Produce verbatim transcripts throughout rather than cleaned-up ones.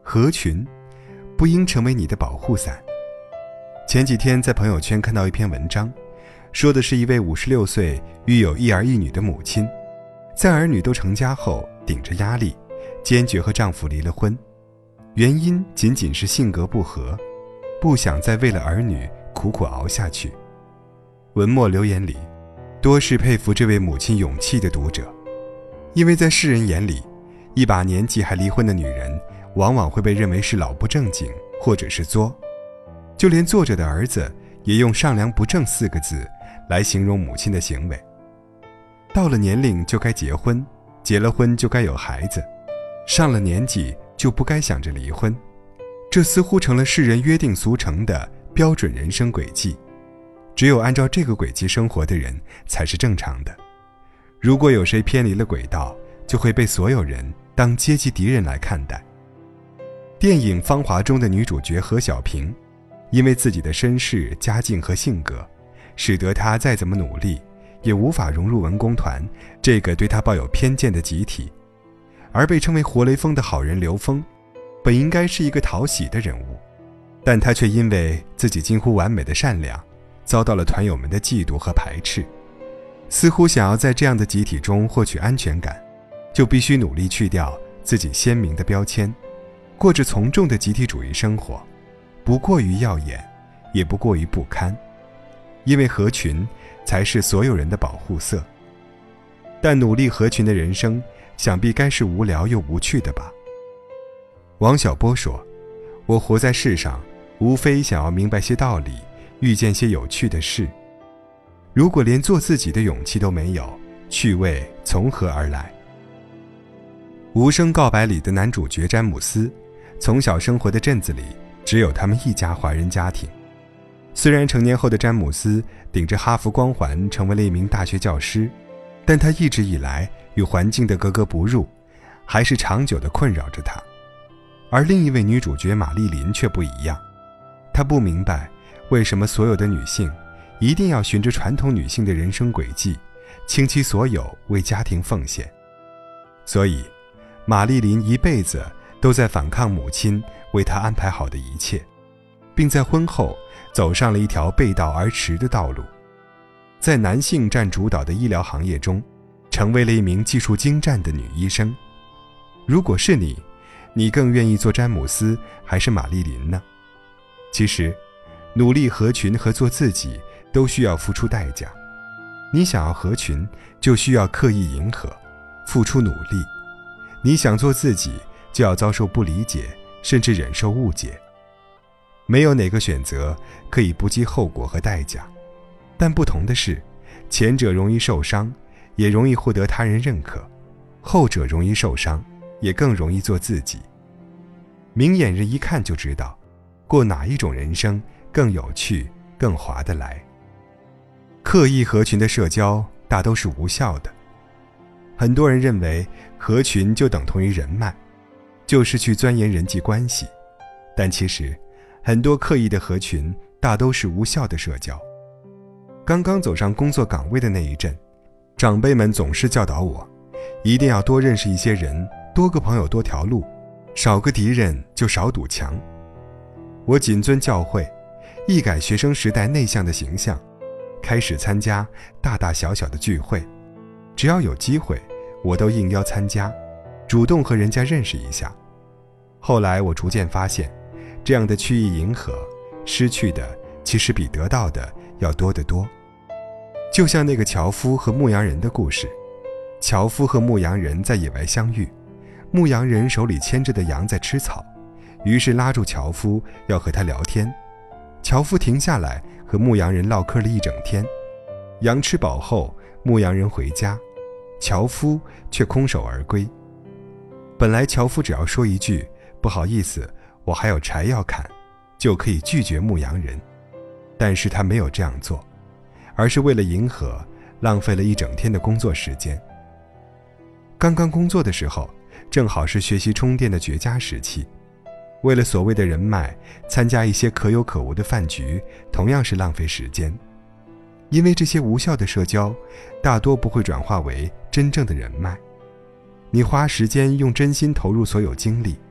合群不应成为你的保护伞。前几天在朋友圈看到一篇文章，说的是一位五十六岁育有一儿一女的母亲，在儿女都成家后，顶着压力坚决和丈夫离了婚，原因仅仅是性格不合，不想再为了儿女苦苦熬下去。文末留言里多是佩服这位母亲勇气的读者，因为在世人眼里，一把年纪还离婚的女人往往会被认为是老不正经或者是作，就连作者的儿子也用上梁不正四个字来形容母亲的行为。到了年龄就该结婚，结了婚就该有孩子，上了年纪就不该想着离婚，这似乎成了世人约定俗成的标准人生轨迹。只有按照这个轨迹生活的人才是正常的，如果有谁偏离了轨道，就会被所有人当阶级敌人来看待。电影《芳华》中的女主角何小萍，因为自己的身世、家境和性格，使得她再怎么努力也无法融入文工团这个对她抱有偏见的集体。而被称为活雷锋的好人刘峰，本应该是一个讨喜的人物，但他却因为自己近乎完美的善良，遭到了团友们的嫉妒和排斥。似乎想要在这样的集体中获取安全感，就必须努力去掉自己鲜明的标签，过着从众的集体主义生活，不过于耀眼，也不过于不堪，因为合群才是所有人的保护色。但努力合群的人生，想必该是无聊又无趣的吧。王小波说，我活在世上，无非想要明白些道理，遇见些有趣的事。如果连做自己的勇气都没有，趣味从何而来？无声告白里的男主角詹姆斯，从小生活的镇子里只有他们一家华人家庭。虽然成年后的詹姆斯顶着哈佛光环成为了一名大学教师，但他一直以来与环境的格格不入，还是长久地困扰着他。而另一位女主角马丽琳却不一样，她不明白为什么所有的女性一定要循着传统女性的人生轨迹，倾其所有为家庭奉献。所以马丽琳一辈子都在反抗母亲为她安排好的一切，并在婚后走上了一条背道而驰的道路，在男性占主导的医疗行业中，成为了一名技术精湛的女医生。如果是你，你更愿意做詹姆斯还是马丽琳呢？其实努力合群和做自己都需要付出代价。你想要合群，就需要刻意迎合，付出努力；你想做自己，就要遭受不理解，甚至忍受误解。没有哪个选择可以不计后果和代价，但不同的是，前者容易受伤，也容易获得他人认可；后者容易受伤，也更容易做自己。明眼人一看就知道，过哪一种人生更有趣，更划得来。刻意合群的社交大都是无效的。很多人认为合群就等同于人脉，就是去钻研人际关系，但其实很多刻意的合群大都是无效的社交。刚刚走上工作岗位的那一阵，长辈们总是教导我，一定要多认识一些人，多个朋友多条路，少个敌人就少堵墙。我谨遵教诲，一改学生时代内向的形象，开始参加大大小小的聚会，只要有机会我都应邀参加，主动和人家认识一下。后来我逐渐发现，这样的曲意迎合，失去的其实比得到的要多得多。就像那个樵夫和牧羊人的故事，樵夫和牧羊人在野外相遇，牧羊人手里牵着的羊在吃草，于是拉住樵夫要和他聊天。樵夫停下来和牧羊人唠嗑了一整天。羊吃饱后，牧羊人回家，樵夫却空手而归。本来樵夫只要说一句不好意思，我还有柴要砍，就可以拒绝牧羊人，但是他没有这样做，而是为了迎合，浪费了一整天的工作时间。刚刚工作的时候，正好是学习充电的绝佳时期，为了所谓的人脉，参加一些可有可无的饭局，同样是浪费时间。因为这些无效的社交，大多不会转化为真正的人脉。你花时间用真心投入所有精力，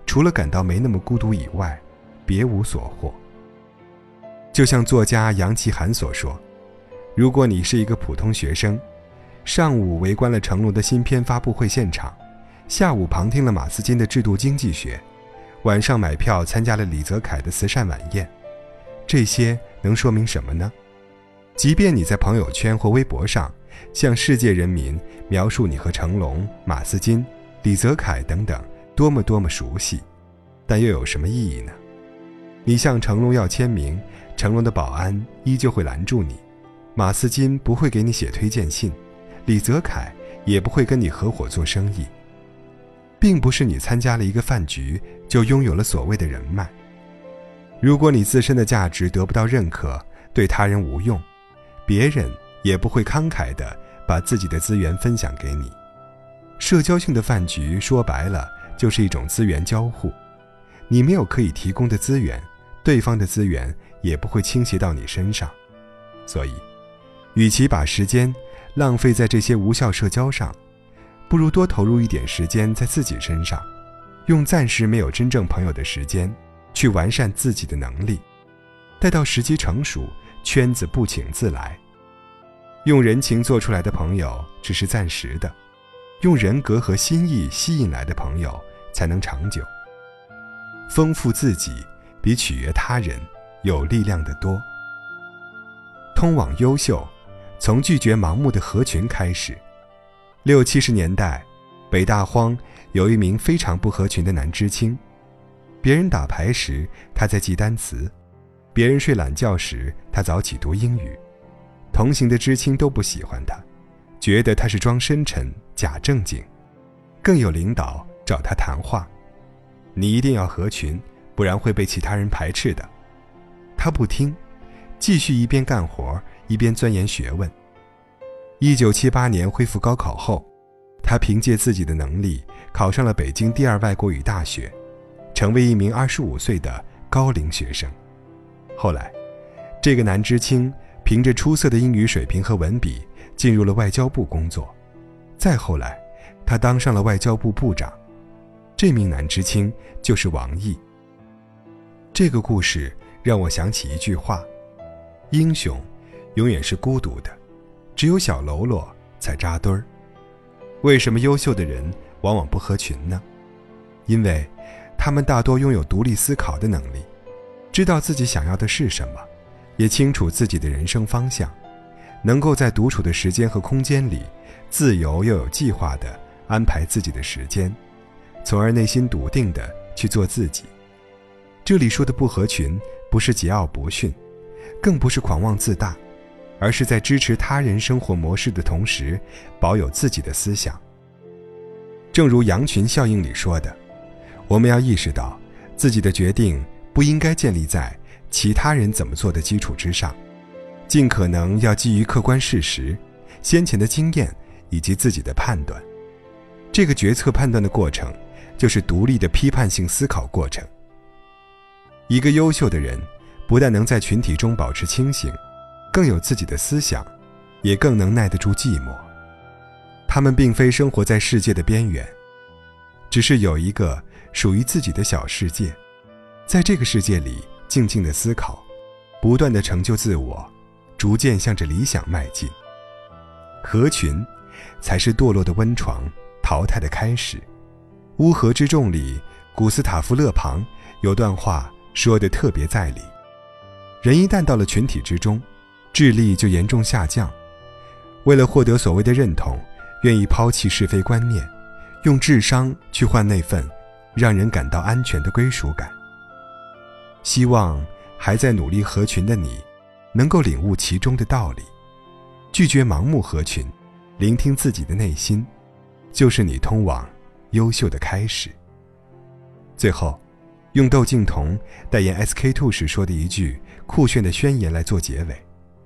除了感到没那么孤独以外，别无所获。就像作家杨奇涵所说，如果你是一个普通学生，上午围观了成龙的新片发布会现场，下午旁听了马斯金的制度经济学，晚上买票参加了李泽楷的慈善晚宴，这些能说明什么呢？即便你在朋友圈或微博上向世界人民描述你和成龙、马斯金、李泽楷等等多么多么熟悉，但又有什么意义呢？你向成龙要签名，成龙的保安依旧会拦住你，马斯金不会给你写推荐信，李泽楷也不会跟你合伙做生意。并不是你参加了一个饭局就拥有了所谓的人脉。如果你自身的价值得不到认可，对他人无用，别人也不会慷慨地把自己的资源分享给你。社交性的饭局说白了就是一种资源交互，你没有可以提供的资源，对方的资源也不会倾斜到你身上。所以与其把时间浪费在这些无效社交上，不如多投入一点时间在自己身上，用暂时没有真正朋友的时间去完善自己的能力，待到时机成熟，圈子不请自来。用人情做出来的朋友只是暂时的，用人格和心意吸引来的朋友才能长久。丰富自己比取悦他人有力量得多。通往优秀，从拒绝盲目的合群开始。六七十年代，北大荒有一名非常不合群的男知青，别人打牌时他在记单词，别人睡懒觉时他早起读英语，同行的知青都不喜欢他，觉得他是装深沉假正经，更有领导找他谈话，你一定要合群，不然会被其他人排斥的。他不听，继续一边干活一边钻研学问。一九七八年恢复高考后，他凭借自己的能力考上了北京第二外国语大学，成为一名二十五岁的高龄学生。后来，这个男知青凭着出色的英语水平和文笔进入了外交部工作，再后来，他当上了外交部部长。这名男知青就是王毅。这个故事让我想起一句话：英雄永远是孤独的，只有小喽啰才扎堆儿。为什么优秀的人往往不合群呢？因为他们大多拥有独立思考的能力，知道自己想要的是什么，也清楚自己的人生方向，能够在独处的时间和空间里自由又有计划地安排自己的时间，从而内心笃定地去做自己。这里说的不合群，不是桀骜不驯，更不是狂妄自大，而是在支持他人生活模式的同时，保有自己的思想。正如羊群效应里说的，我们要意识到自己的决定不应该建立在其他人怎么做的基础之上，尽可能要基于客观事实、先前的经验以及自己的判断。这个决策判断的过程，就是独立的批判性思考过程。一个优秀的人，不但能在群体中保持清醒，更有自己的思想，也更能耐得住寂寞。他们并非生活在世界的边缘，只是有一个属于自己的小世界，在这个世界里静静的思考，不断地成就自我，逐渐向着理想迈进。合群才是堕落的温床，淘汰的开始。乌合之众里，古斯塔夫勒庞有段话说得特别在理：人一旦到了群体之中，智力就严重下降，为了获得所谓的认同，愿意抛弃是非观念，用智商去换那份让人感到安全的归属感。希望还在努力合群的你，能够领悟其中的道理，拒绝盲目合群，聆听自己的内心，就是你通往优秀的开始。最后，用窦靖童代言 S K two 时说的一句酷炫的宣言来做结尾：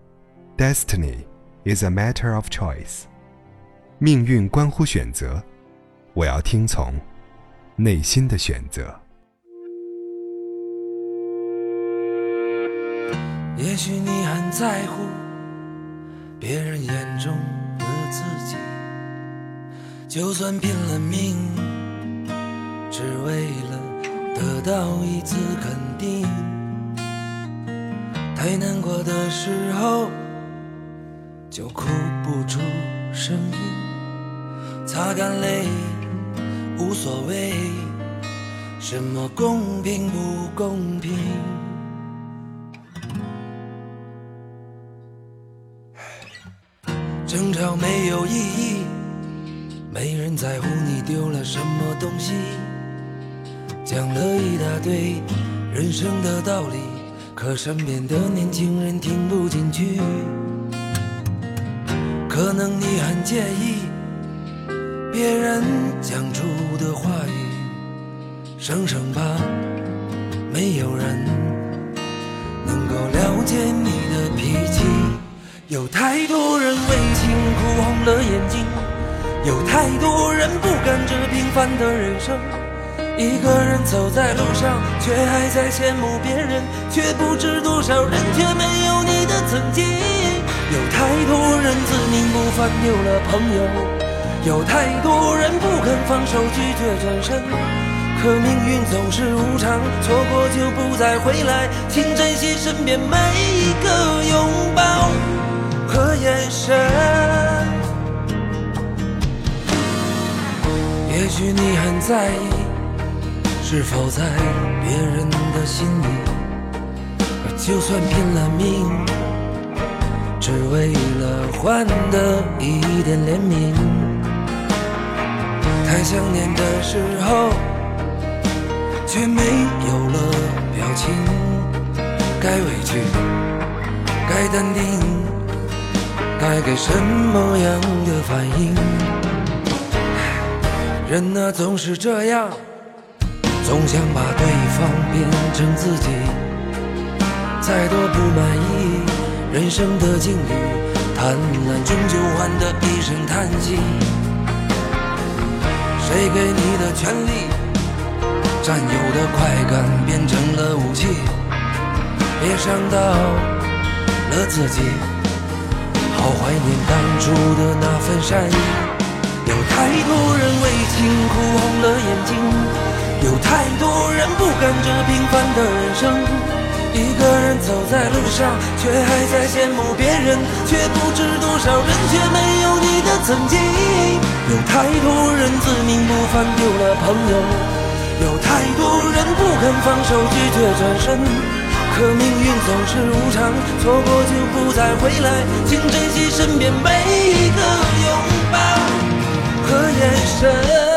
Destiny is a matter of choice。 命运关乎选择，我要听从内心的选择。 也许你很在乎别人眼中的自己，就算拼了命，只为了到一次肯定。太难过的时候就哭不出声音，擦干泪无所谓，什么公平不公平。争吵没有意义，没人在乎你丢了什么东西，讲了一大堆人生的道理，可身边的年轻人听不进去。可能你很介意别人讲出的话语，生生怕没有人能够了解你的脾气。有太多人为情哭红了眼睛，有太多人不甘这平凡的人生。一个人走在路上，却还在羡慕别人，却不知多少人却没有你的曾经。有太多人自命不凡丢了朋友，有太多人不肯放手拒绝转身。可命运总是无常，错过就不再回来，请珍惜身边每一个拥抱和眼神。也许你很在意是否在别人的心里，可就算拼了命，只为了换得一点怜悯。太想念的时候却没有了表情，该委屈该淡定，该给什么样的反应。人啊总是这样，总想把对方变成自己，再多不满意人生的境遇，贪婪终究换得一声叹息。谁给你的权利，占有的快感变成了武器，别伤到了自己，好怀念当初的那份善意。有太多人为情哭红了眼睛，有太多人不甘这平凡的人生。一个人走在路上，却还在羡慕别人，却不知多少人却没有你的曾经。有太多人自命不凡丢了朋友，有太多人不肯放手拒绝转身。可命运总是无常，错过就不再回来，请珍惜身边每一个拥抱和眼神。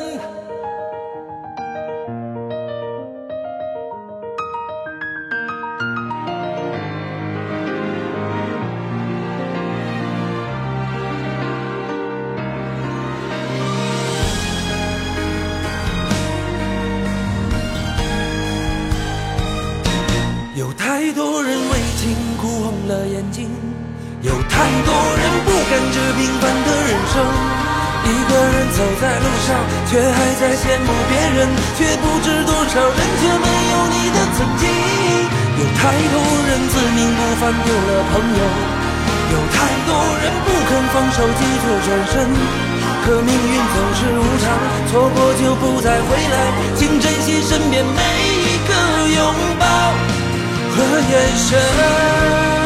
有太多人为情哭红了眼睛，有太多人不甘这平凡的人生。一个人走在路上，却还在羡慕别人，却不知多少人却没有你的曾经。有太多人自命不凡丢了朋友，有太多人不肯放手拒绝转身。可命运总是无常，错过就不再回来，请珍惜身边每一个拥抱和眼神。